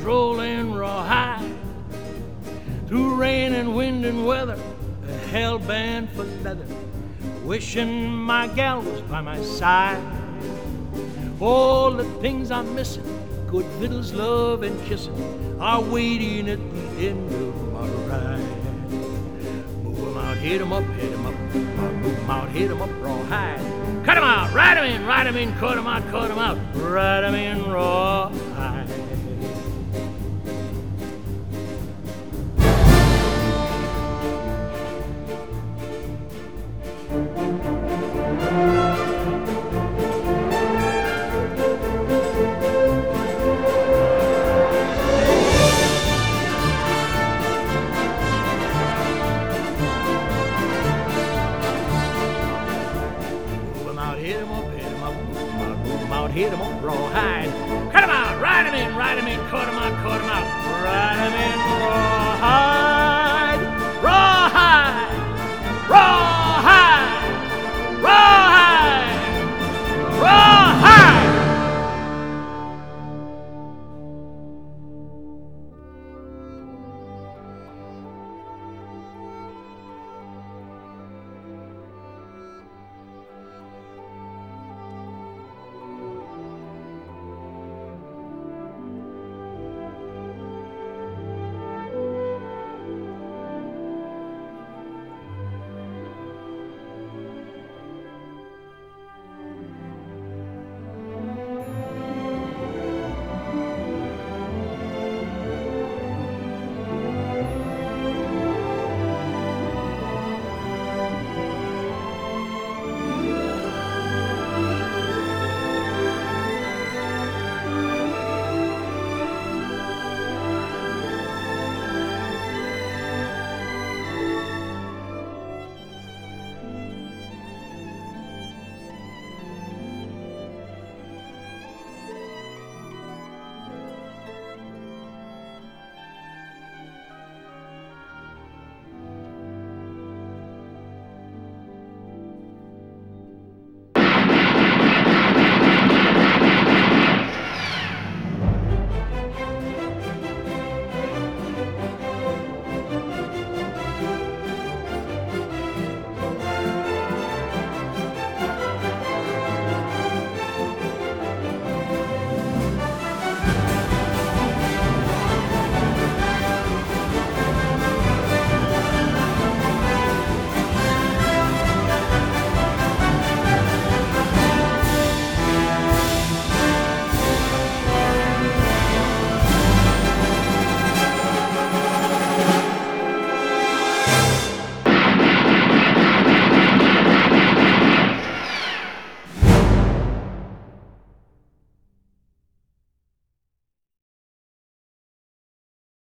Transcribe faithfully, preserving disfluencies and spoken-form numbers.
rolling rawhide through rain and wind and weather, hell bent for leather, wishing my gal was by my side. All the things I'm missing, good victuals, love, and kissing, are waiting at the end of my ride. Move 'em out, hit 'em up, hit 'em up, move 'em out, hit 'em up, rawhide. Cut 'em out, ride 'em in, ride 'em in, cut 'em out, cut 'em out, ride 'em in raw.